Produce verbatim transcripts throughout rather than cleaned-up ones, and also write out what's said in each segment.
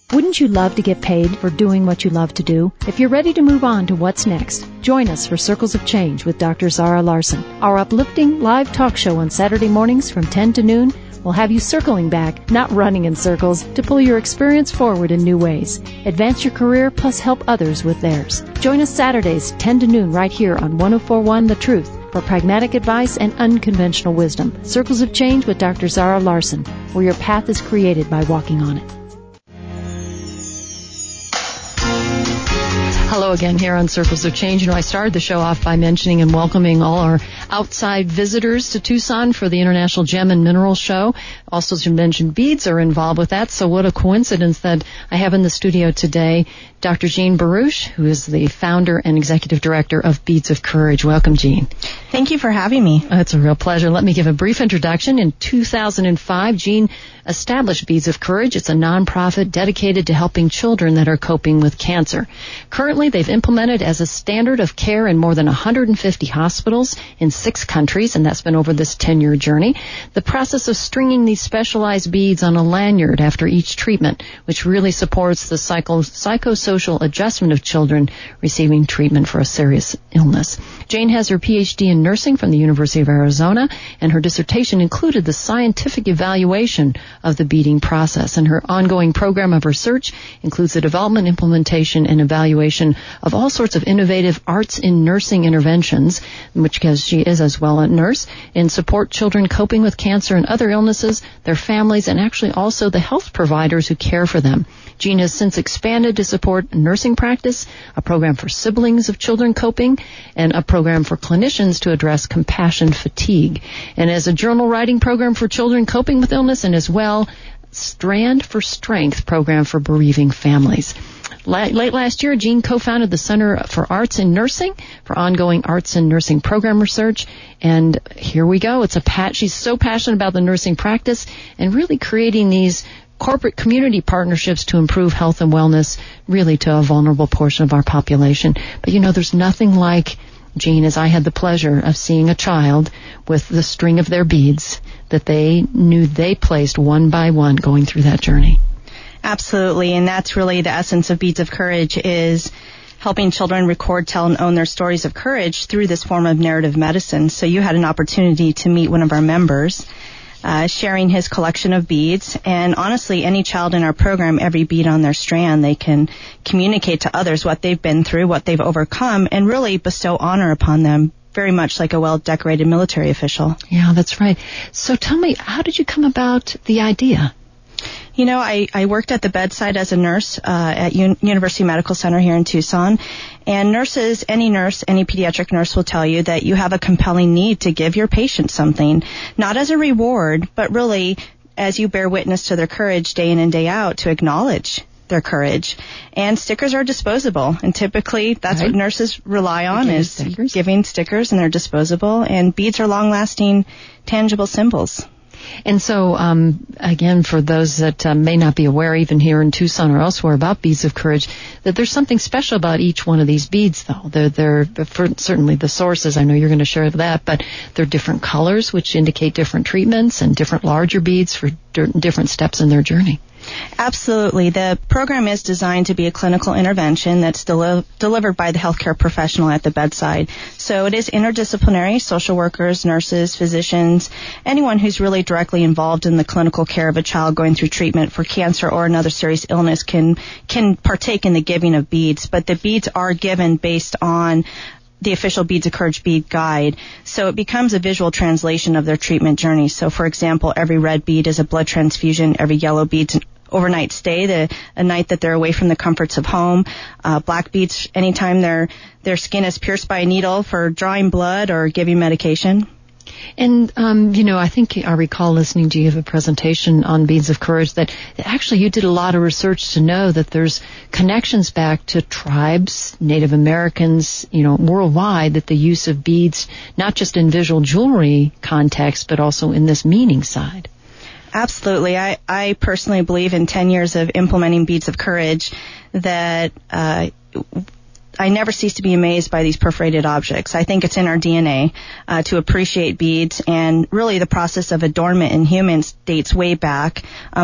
Wouldn't you love to get paid for doing what you love to do? If you're ready to move on to what's next, join us for Circles of Change with Doctor Zara Larson. Our uplifting live talk show on Saturday mornings from ten to noon will have you circling back, not running in circles, to pull your experience forward in new ways. Advance your career plus help others with theirs. Join us Saturdays, ten to noon, right here on one oh four point one The Truth for pragmatic advice and unconventional wisdom. Circles of Change with Doctor Zara Larson, where your path is created by walking on it. Hello again here on Circles of Change. You know, I started the show off by mentioning and welcoming all our outside visitors to Tucson for the International Gem and Mineral Show. Also, to mention, beads are involved with that, so what a coincidence that I have in the studio today Doctor Jean Baruch, who is the founder and executive director of Beads of Courage. Welcome, Jean. Thank you for having me. It's a real pleasure. Let me give a brief introduction. In two thousand five, Jean established Beads of Courage. It's a nonprofit dedicated to helping children that are coping with cancer. Currently, they've implemented as a standard of care in more than one hundred fifty hospitals in six countries, and that's been over this ten-year journey. The process of stringing these specialized beads on a lanyard after each treatment, which really supports the psycho- psychosocial adjustment of children receiving treatment for a serious illness. Jane has her P H D in nursing from the University of Arizona, and her dissertation included the scientific evaluation of the beading process. And her ongoing program of research includes the development, implementation, and evaluation of all sorts of innovative arts in nursing interventions, which, because she is as well a nurse, and support children coping with cancer and other illnesses, their families, and actually also the health providers who care for them. Jean has since expanded to support nursing practice, a program for siblings of children coping, and a program for clinicians to address compassion fatigue. And as a journal writing program for children coping with illness, and as well, Strand for Strength program for bereaving families. Late last year, Jean co-founded the Center for Arts in Nursing for ongoing arts and nursing program research. And here we go. It's a pat. She's so passionate about the nursing practice and really creating these corporate community partnerships to improve health and wellness, really to a vulnerable portion of our population. But, you know, there's nothing like, Jean, as I had the pleasure of seeing a child with the string of their beads that they knew they placed one by one going through that journey. Absolutely, and that's really the essence of Beads of Courage, is helping children record, tell, and own their stories of courage through this form of narrative medicine. So you had an opportunity to meet one of our members, uh, sharing his collection of beads. And honestly, any child in our program, every bead on their strand, they can communicate to others what they've been through, what they've overcome, and really bestow honor upon them, very much like a well-decorated military official. Yeah, that's right. So tell me, how did you come about the idea? You know, I, I worked at the bedside as a nurse uh, at Un- University Medical Center here in Tucson. And nurses, any nurse, any pediatric nurse will tell you that you have a compelling need to give your patient something, not as a reward, but really as you bear witness to their courage day in and day out, to acknowledge their courage. And stickers are disposable. And typically that's right. What nurses rely on, is stickers. Giving stickers, and they're disposable. And beads are long-lasting, tangible symbols. And so, um, again, for those that uh, may not be aware, even here in Tucson or elsewhere, about Beads of Courage, that there's something special about each one of these beads, though. They're, they're for certainly the sources. I know you're going to share that, but they're different colors, which indicate different treatments, and different larger beads for d- different steps in their journey. Absolutely. The program is designed to be a clinical intervention that's deli- delivered by the healthcare professional at the bedside. So it is interdisciplinary. Social workers, nurses, physicians, anyone who's really directly involved in the clinical care of a child going through treatment for cancer or another serious illness can can partake in the giving of beads. But the beads are given based on the official Beads of Courage bead guide. So it becomes a visual translation of their treatment journey. So, for example, every red bead is a blood transfusion. Every yellow bead's an overnight stay, the, a night that they're away from the comforts of home. Uh, black beads, anytime their their skin is pierced by a needle for drawing blood or giving medication. And, um, you know, I think I recall listening to you have a presentation on Beads of Courage that actually you did a lot of research to know that there's connections back to tribes, Native Americans, you know, worldwide, that the use of beads, not just in visual jewelry context, but also in this meaning side. Absolutely. I, I personally believe in ten years of implementing Beads of Courage that uh I never cease to be amazed by these perforated objects. I think it's in our D N A uh, to appreciate beads, and really the process of adornment in humans dates way back. Um,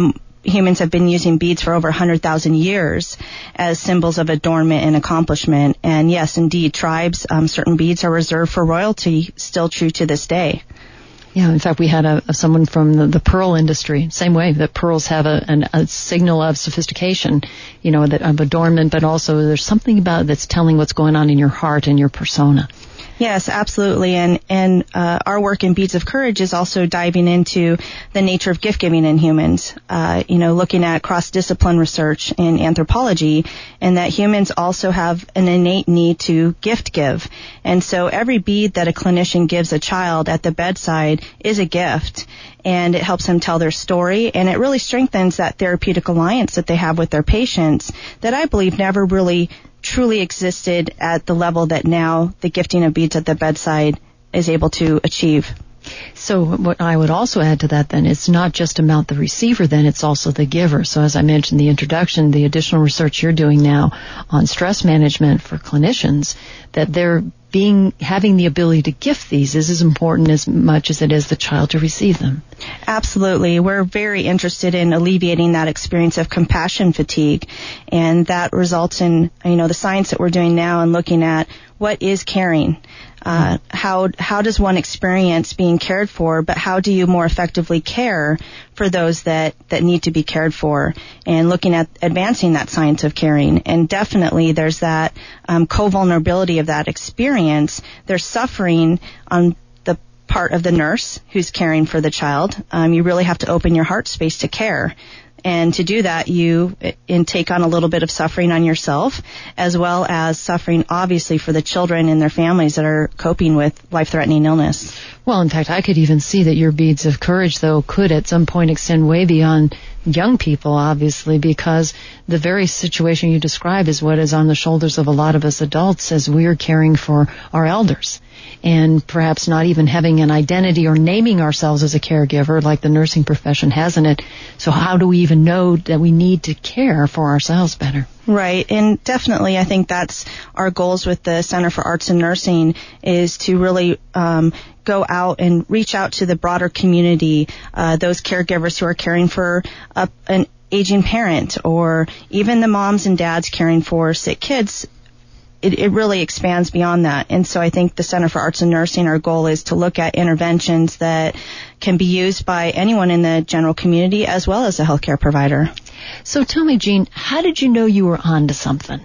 humans have been using beads for over one hundred thousand years as symbols of adornment and accomplishment. And yes, indeed, tribes, um, certain beads are reserved for royalty, still true to this day. Yeah, in fact, we had a, a someone from the, the pearl industry, same way that pearls have a, an, a signal of sophistication, you know, that of adornment, but also there's something about it that's telling what's going on in your heart and your persona. Yes, absolutely. And and uh, our work in Beads of Courage is also diving into the nature of gift giving in humans. Uh, you know, looking at cross-discipline research in anthropology, and that humans also have an innate need to gift give. And so every bead that a clinician gives a child at the bedside is a gift, and it helps them tell their story, and it really strengthens that therapeutic alliance that they have with their patients that I believe never really truly existed at the level that now the gifting of beads at the bedside is able to achieve. So what I would also add to that then, it's not just about the receiver then, it's also the giver. So as I mentioned in the introduction, the additional research you're doing now on stress management for clinicians, that they're being, having the ability to gift these is as important as much as it is the child to receive them. Absolutely. We're very interested in alleviating that experience of compassion fatigue, and that results in, you know, the science that we're doing now and looking at what is caring. Uh, how how does one experience being cared for, but how do you more effectively care for those that, that need to be cared for, and looking at advancing that science of caring. And definitely there's that um, co-vulnerability of that experience. There's suffering on the part of the nurse who's caring for the child. Um, you really have to open your heart space to care. And to do that, you in take on a little bit of suffering on yourself, as well as suffering, obviously, for the children and their families that are coping with life-threatening illness. Well, in fact, I could even see that your Beads of Courage, though, could at some point extend way beyond young people, obviously, because the very situation you describe is what is on the shoulders of a lot of us adults as we're caring for our elders. And perhaps not even having an identity or naming ourselves as a caregiver like the nursing profession has in it. So how do we even know that we need to care for ourselves better? Right, and definitely I think that's our goals with the Center for Arts and Nursing, is to really um, go out and reach out to the broader community, uh, those caregivers who are caring for a, an aging parent, or even the moms and dads caring for sick kids. It, it really expands beyond that. And so I think the Center for Arts and Nursing, our goal is to look at interventions that can be used by anyone in the general community as well as a healthcare provider. So tell me, Jean, how did you know you were on to something?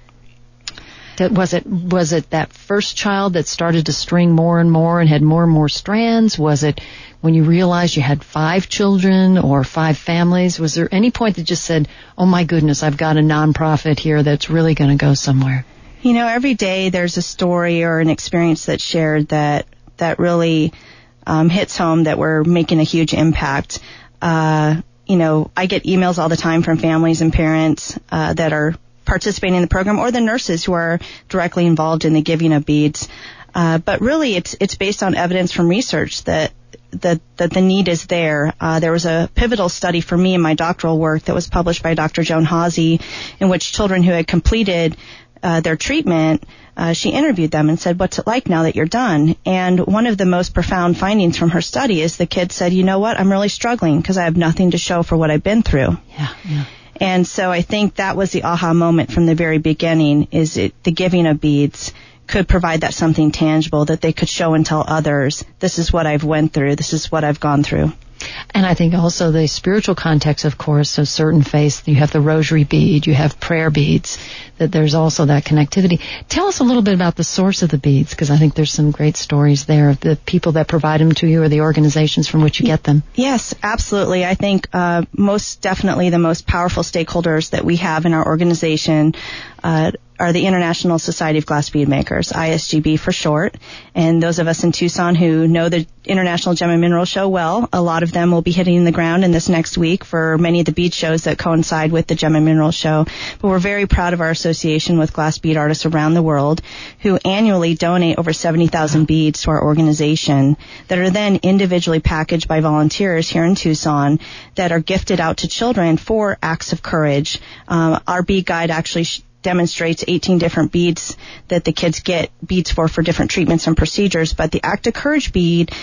That, was it was it that first child that started to string more and more and had more and more strands? Was it when you realized you had five children or five families? Was there any point that just said, oh my goodness, I've got a nonprofit here that's really going to go somewhere? You know, every day there's a story or an experience that's shared that that really um, hits home that we're making a huge impact. Uh, you know, I get emails all the time from families and parents uh, that are participating in the program, or the nurses who are directly involved in the giving of beads. Uh, but really, it's it's based on evidence from research that that, that the need is there. Uh, there was a pivotal study for me in my doctoral work that was published by Doctor Joan Hawsey, in which children who had completed Uh, their treatment, uh, she interviewed them and said, what's it like now that you're done? And one of the most profound findings from her study is the kid said, you know what, I'm really struggling because I have nothing to show for what I've been through. Yeah, yeah. And so I think that was the aha moment from the very beginning, is it the giving of beads could provide that something tangible that they could show and tell others, this is what I've went through, this is what I've gone through. And I think also the spiritual context, of course, of certain faiths. You have the rosary bead, you have prayer beads, that there's also that connectivity. Tell us a little bit about the source of the beads, because I think there's some great stories there of the people that provide them to you or the organizations from which you get them. Yes, absolutely. I think uh, most definitely the most powerful stakeholders that we have in our organization uh, are the International Society of Glass Bead Makers, I S G B for short. And those of us in Tucson who know the International Gem and Mineral Show well, a lot of them will be hitting the ground in this next week for many of the bead shows that coincide with the Gem and Mineral Show. But we're very proud of our association with glass bead artists around the world who annually donate over seventy thousand beads to our organization that are then individually packaged by volunteers here in Tucson that are gifted out to children for acts of courage. Um, our bead guide actually sh- demonstrates eighteen different beads that the kids get beads for for different treatments and procedures, but the Act of Courage bead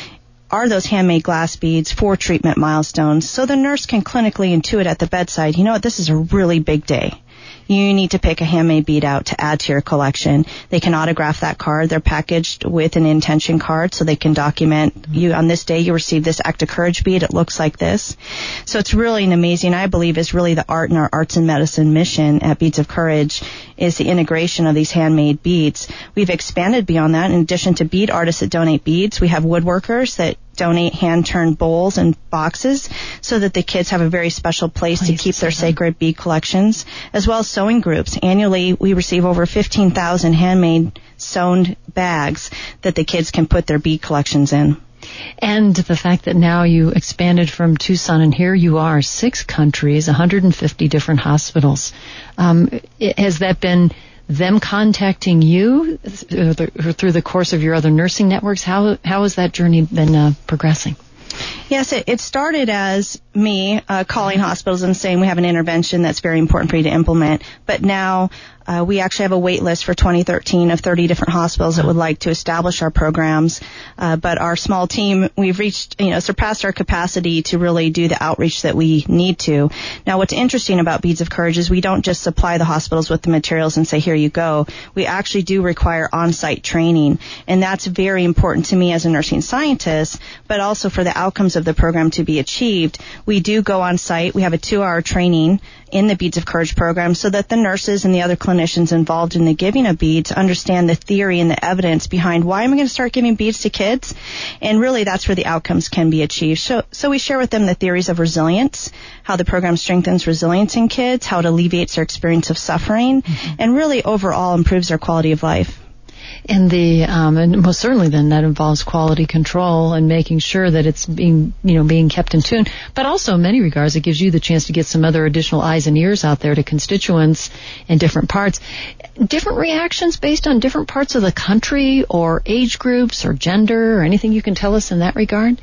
are those handmade glass beads for treatment milestones, so the nurse can clinically intuit at the bedside, you know what, this is a really big day. You need to pick a handmade bead out to add to your collection. They can autograph that card. They're packaged with an intention card so they can document, you on this day you received this act of courage bead. It looks like this. So it's really an amazing, I believe, is really the art in our arts and medicine mission at Beads of Courage is the integration of these handmade beads. We've expanded beyond that. In addition to bead artists that donate beads, we have woodworkers that donate hand-turned bowls and boxes so that the kids have a very special place Please to keep their sacred bead collections, as well as sewing groups. Annually, we receive over fifteen thousand handmade sewn bags that the kids can put their bead collections in. And the fact that now you expanded from Tucson, and here you are, six countries, one hundred fifty different hospitals. Um, has that been them contacting you through the course of your other nursing networks? How how has that journey been uh, progressing? Yes, it, it started as me uh, calling hospitals and saying we have an intervention that's very important for you to implement. But now uh, we actually have a wait list for twenty thirteen of thirty different hospitals that would like to establish our programs. Uh, but our small team, we've reached, you know, surpassed our capacity to really do the outreach that we need to. Now, what's interesting about Beads of Courage is we don't just supply the hospitals with the materials and say, here you go. We actually do require on-site training. And that's very important to me as a nursing scientist, but also for the outcomes of the program to be achieved. We do go on site. We have a two-hour training in the Beads of Courage program so that the nurses and the other clinicians involved in the giving of beads understand the theory and the evidence behind why am I going to start giving beads to kids? And really that's where the outcomes can be achieved. So, so we share with them the theories of resilience, how the program strengthens resilience in kids, how it alleviates their experience of suffering, mm-hmm. and really overall improves their quality of life. And the um, and most certainly then that involves quality control and making sure that it's being you know being kept in tune. But also in many regards it gives you the chance to get some other additional eyes and ears out there to constituents in different parts. Different reactions based on different parts of the country or age groups or gender or anything you can tell us in that regard?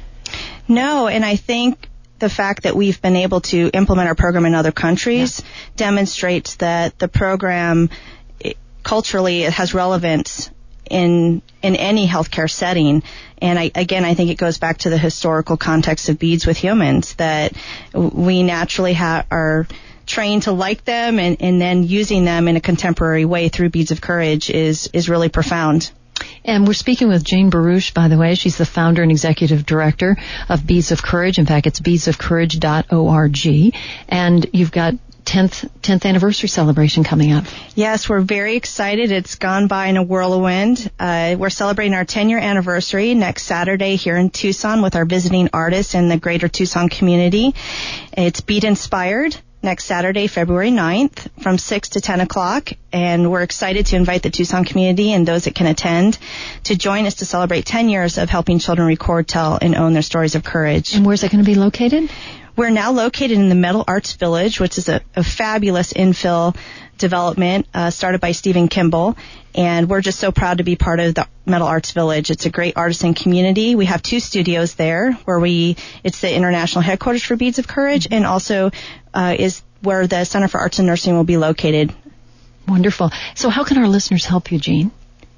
No, and I think the fact that we've been able to implement our program in other countries yeah. demonstrates that the program culturally it has relevance in in any healthcare setting. And I, again, I think it goes back to the historical context of beads with humans, that we naturally ha- are trained to like them, and, and then using them in a contemporary way through Beads of Courage is is really profound. And we're speaking with Jean Baruch, by the way. She's the founder and executive director of Beads of Courage. In fact, it's beads of courage dot org. And you've got tenth, tenth anniversary celebration coming up. Yes, we're very excited. It's gone by in a whirlwind. Uh, we're celebrating our ten-year anniversary next Saturday here in Tucson with our visiting artists in the greater Tucson community. It's Bead Inspired next Saturday, February ninth, from six to ten o'clock. And we're excited to invite the Tucson community and those that can attend to join us to celebrate ten years of helping children record, tell, and own their stories of courage. And where's it going to be located? We're now located in the Metal Arts Village, which is a, a fabulous infill development uh, started by Stephen Kimball. And we're just so proud to be part of the Metal Arts Village. It's a great artisan community. We have two studios there where we, it's the international headquarters for Beads of Courage, and also uh, is where the Center for Arts and Nursing will be located. Wonderful. So how can our listeners help you, Jean?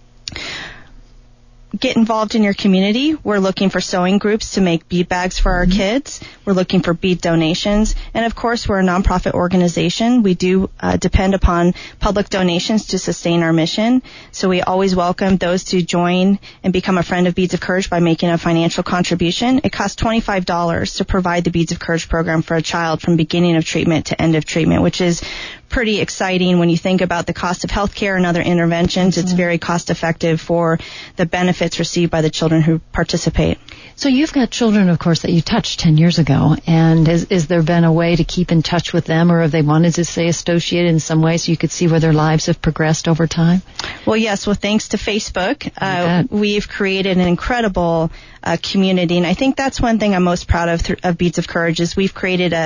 Get involved in your community. We're looking for sewing groups to make bead bags for our mm-hmm. kids. We're looking for bead donations. And of course, we're a nonprofit organization. We do uh, depend upon public donations to sustain our mission. So we always welcome those to join and become a friend of Beads of Courage by making a financial contribution. It costs twenty-five dollars to provide the Beads of Courage program for a child from beginning of treatment to end of treatment, which is pretty exciting when you think about the cost of healthcare and other interventions. Mm-hmm. It's very cost effective for the benefits received by the children who participate. So you've got children, of course, that you touched ten years ago, and has, has there been a way to keep in touch with them, or have they wanted to stay associated in some way so you could see where their lives have progressed over time? Well, yes. Well, thanks to Facebook, uh, we've created an incredible uh, community, and I think that's one thing I'm most proud of th- of Beads of Courage is we've created a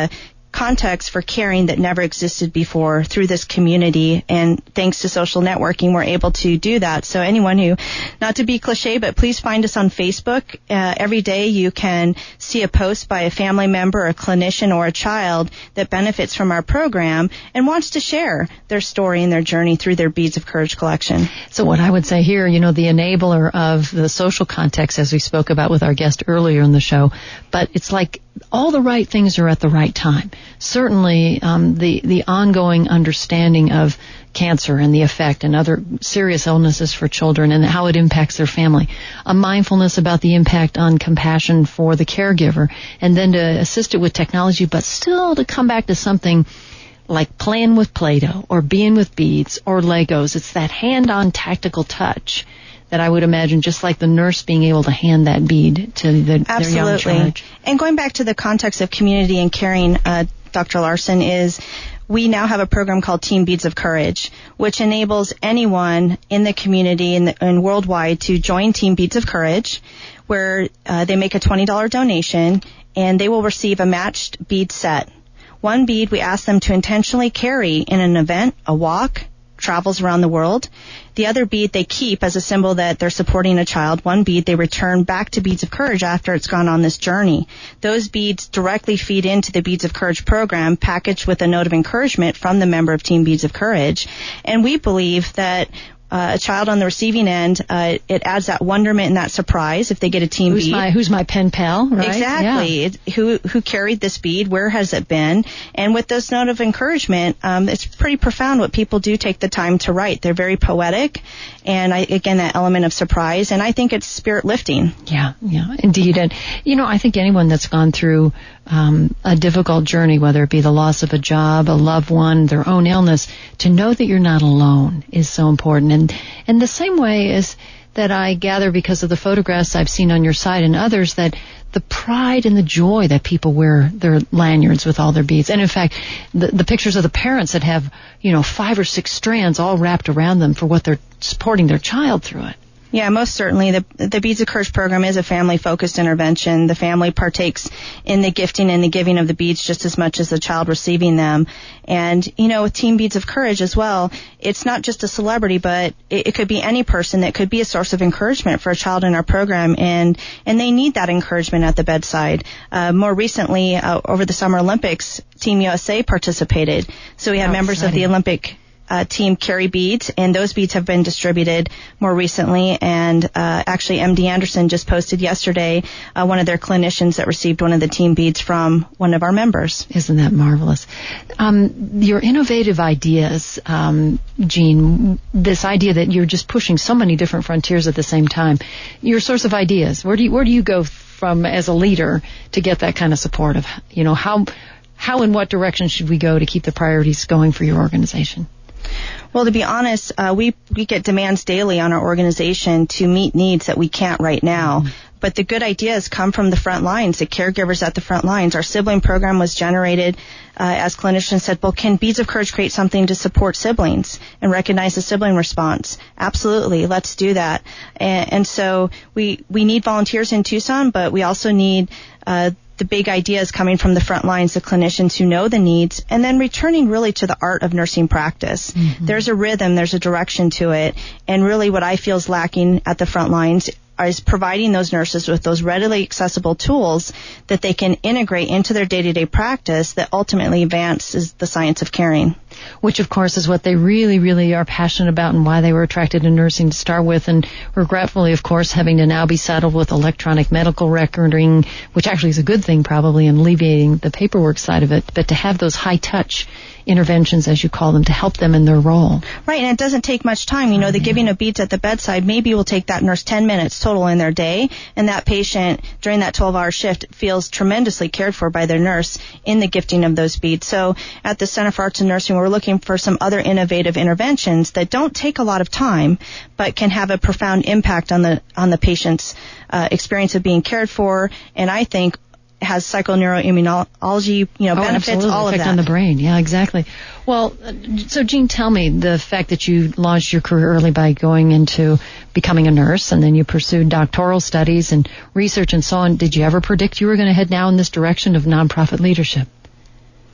context for caring that never existed before through this community. And thanks to social networking, we're able to do that. So anyone who, not to be cliche, but please find us on Facebook. Uh, every day you can see a post by a family member, a clinician, or a child that benefits from our program and wants to share their story and their journey through their Beads of Courage collection. So what I would say here, you know, the enabler of the social context, as we spoke about with our guest earlier in the show, but it's like all the right things are at the right time. Certainly, um, the, the ongoing understanding of cancer and the effect and other serious illnesses for children and how it impacts their family. A mindfulness about the impact on compassion for the caregiver, and then to assist it with technology, but still to come back to something like playing with Play-Doh or being with beads or Legos. It's that hand-on tactical touch that I would imagine, just like the nurse being able to hand that bead to the, their young charge. And going back to the context of community and caring, uh, Doctor Larson, is we now have a program called Team Beads of Courage, which enables anyone in the community and, and worldwide to join Team Beads of Courage, where uh, they make a twenty dollars donation and they will receive a matched bead set. One bead we ask them to intentionally carry in an event, a walk, travels around the world. The other bead they keep as a symbol that they're supporting a child. One bead they return back to Beads of Courage after it's gone on this journey. Those beads directly feed into the Beads of Courage program, packaged with a note of encouragement from the member of Team Beads of Courage. And we believe that Uh, a child on the receiving end, uh, it adds that wonderment and that surprise if they get a team who's bead. My, who's my pen pal, right? Exactly. Yeah. It, who who carried this bead? Where has it been? And with this note of encouragement, um, it's pretty profound what people do take the time to write. They're very poetic, and I, again, that element of surprise, and I think it's spirit lifting. Yeah, yeah, indeed. And, you know, I think anyone that's gone through um, a difficult journey, whether it be the loss of a job, a loved one, their own illness, to know that you're not alone is so important. And, and the same way is that I gather, because of the photographs I've seen on your site and others, that the pride and the joy that people wear their lanyards with all their beads. And in fact, the, the pictures of the parents that have, you know, five or six strands all wrapped around them for what they're supporting their child through it. Yeah, most certainly. The, the Beads of Courage program is a family-focused intervention. The family partakes in the gifting and the giving of the beads just as much as the child receiving them. And, you know, with Team Beads of Courage as well, it's not just a celebrity, but it, it could be any person that could be a source of encouragement for a child in our program, and, and they need that encouragement at the bedside. Uh, more recently, uh, over the Summer Olympics, Team U S A participated. So we had oh, members exciting. of the Olympic Uh, team carry beads, and those beads have been distributed more recently. And uh, actually, M D Anderson just posted yesterday uh, one of their clinicians that received one of the team beads from one of our members. Isn't that marvelous? Um, your innovative ideas, um, Jean, this idea that you're just pushing so many different frontiers at the same time. Your source of ideas, where do you, where do you go from as a leader to get that kind of support of, you know, how how in what direction should we go to keep the priorities going for your organization? Well, to be honest, uh, we, we get demands daily on our organization to meet needs that we can't right now. Mm-hmm. But the good ideas come from the front lines, the caregivers at the front lines. Our sibling program was generated, uh, as clinicians said, well, can Beads of Courage create something to support siblings and recognize the sibling response? Absolutely. Let's do that. And, and so we, we need volunteers in Tucson, but we also need, uh, the big ideas coming from the front lines, the clinicians who know the needs, and then returning really to the art of nursing practice. Mm-hmm. There's a rhythm, there's a direction to it, and really what I feel is lacking at the front lines is providing those nurses with those readily accessible tools that they can integrate into their day-to-day practice that ultimately advances the science of caring. Which, of course, is what they really, really are passionate about and why they were attracted to nursing to start with. And regretfully, of course, having to now be saddled with electronic medical recording, which actually is a good thing probably in alleviating the paperwork side of it, but to have those high-touch interventions, as you call them, to help them in their role. Right, and it doesn't take much time. You know, the giving of beads at the bedside maybe will take that nurse ten minutes total in their day, and that patient during that twelve-hour shift feels tremendously cared for by their nurse in the gifting of those beads. So at the Center for Arts and Nursing, we're looking for some other innovative interventions that don't take a lot of time, but can have a profound impact on the on the patient's uh, experience of being cared for, and I think has psychoneuroimmunology, you know, oh, benefits, absolutely. all of effect that. on the brain. Yeah, exactly. Well, so Jean, tell me, the fact that you launched your career early by going into becoming a nurse, and then you pursued doctoral studies and research and so on, did you ever predict you were going to head now in this direction of nonprofit leadership?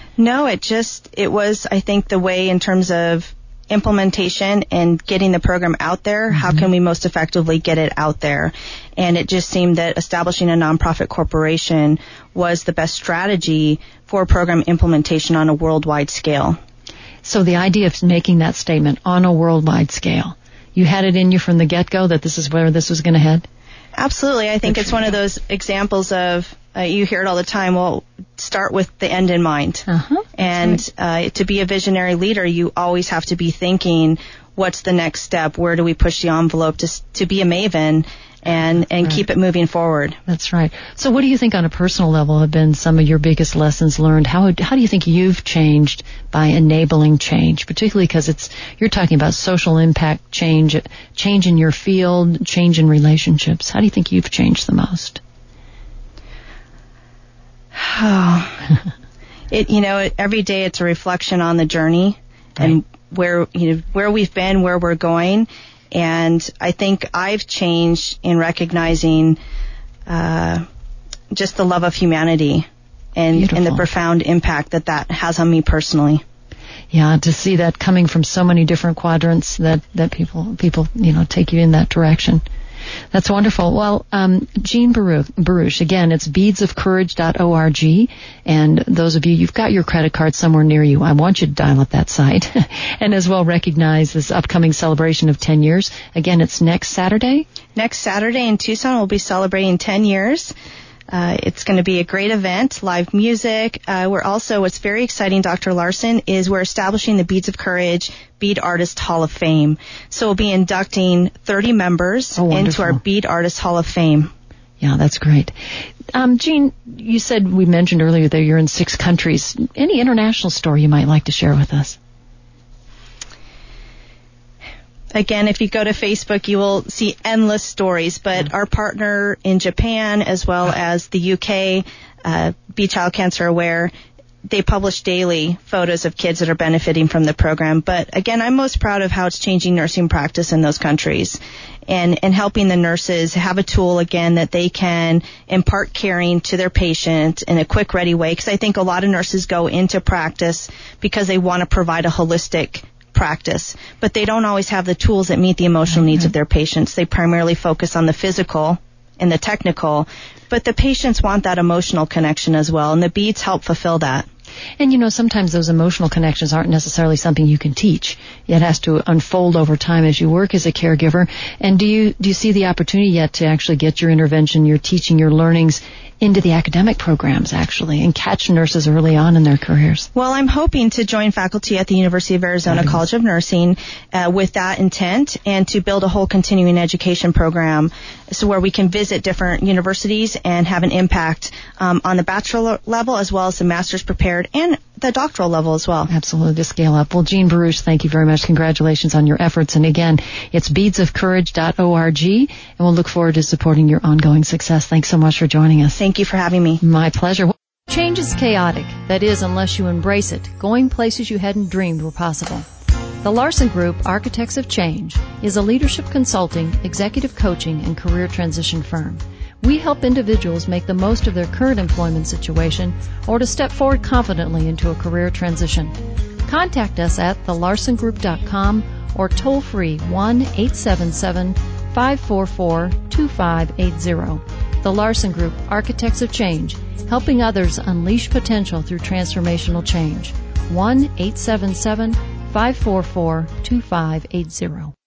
No, it just, it was, I think, the way in terms of implementation and getting the program out there. Mm-hmm. How can we most effectively get it out there? And it just seemed that establishing a nonprofit corporation was the best strategy for program implementation on a worldwide scale. So the idea of making that statement on a worldwide scale, you had it in you from the get-go that this is where this was going to head? Absolutely. I think Good it's one you. of those examples of, uh, you hear it all the time, well, start with the end in mind. Uh-huh. And right. uh, to be a visionary leader, you always have to be thinking, what's the next step? Where do we push the envelope to to be a maven and, and right. keep it moving forward? That's right. So what do you think on a personal level have been some of your biggest lessons learned? How how do you think you've changed by enabling change, particularly because it's you're talking about social impact change, change in your field, change in relationships. How do you think you've changed the most? Oh, it you know it, every day it's a reflection on the journey right. and where you know where we've been, where we're going, and I think I've changed in recognizing uh, just the love of humanity and, and the profound impact that that has on me personally. Yeah, to see that coming from so many different quadrants that that people people you know take you in that direction. That's wonderful. Well, um, Jean Baruch, again, it's beads of courage dot org, and those of you, you've got your credit card somewhere near you. I want you to dial up that site and as well recognize this upcoming celebration of ten years. Again, it's next Saturday? Next Saturday in Tucson, we'll be celebrating ten years. Uh, it's going to be a great event, live music. Uh, we're also, what's very exciting, Doctor Larson, is we're establishing the Beads of Courage Bead Artist Hall of Fame. So we'll be inducting thirty members oh, into our Bead Artist Hall of Fame. Yeah, that's great. Um, Jean, you said, we mentioned earlier that you're in six countries. Any international story you might like to share with us? Again, if you go to Facebook, you will see endless stories, but yeah. our partner in Japan as well as the U K, uh, Be Child Cancer Aware, they publish daily photos of kids that are benefiting from the program. But again, I'm most proud of how it's changing nursing practice in those countries and, and helping the nurses have a tool, again, that they can impart caring to their patient in a quick, ready way. Because I think a lot of nurses go into practice because they want to provide a holistic practice, but they don't always have the tools that meet the emotional needs of their patients. They primarily focus on the physical and the technical, but the patients want that emotional connection as well, and the beads help fulfill that. And, you know, sometimes those emotional connections aren't necessarily something you can teach. It has to unfold over time as you work as a caregiver. And do you do you see the opportunity yet to actually get your intervention, your teaching, your learnings into the academic programs, actually, and catch nurses early on in their careers? Well, I'm hoping to join faculty at the University of Arizona nice. College of Nursing uh, with that intent, and to build a whole continuing education program so where we can visit different universities and have an impact um, on the bachelor level as well as the master's prepared and the doctoral level as well. Absolutely, to scale up. Well, Jean Baruch, thank you very much. Congratulations on your efforts. And again, it's beads of courage dot org, and we'll look forward to supporting your ongoing success. Thanks so much for joining us. Thank you for having me. My pleasure. Change is chaotic. That is, unless you embrace it. Going places you hadn't dreamed were possible. The Larson Group, Architects of Change, is a leadership consulting, executive coaching, and career transition firm. We help individuals make the most of their current employment situation or to step forward confidently into a career transition. Contact us at the larson group dot com or toll free one eight seven seven, five four four, two five eight zero. The Larson Group, Architects of Change, helping others unleash potential through transformational change. one eight seven seven, five four four, two five eight zero.